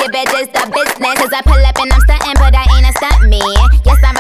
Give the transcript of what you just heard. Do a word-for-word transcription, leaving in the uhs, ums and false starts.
baby, just the business. Cause I pull up and I'm stuntin', but I ain't a stunt man. Yes, I'm